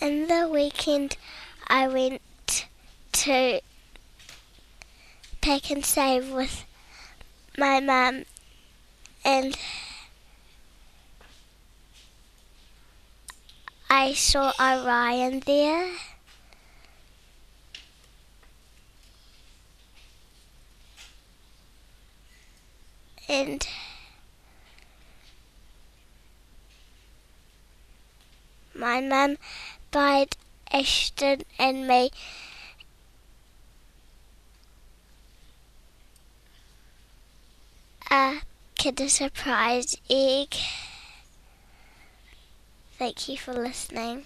In the weekend, I went to Pick and Save with my mum, and I saw Orion there. And my mum bought Ashton and me a Kinder Surprise egg. Thank you for listening.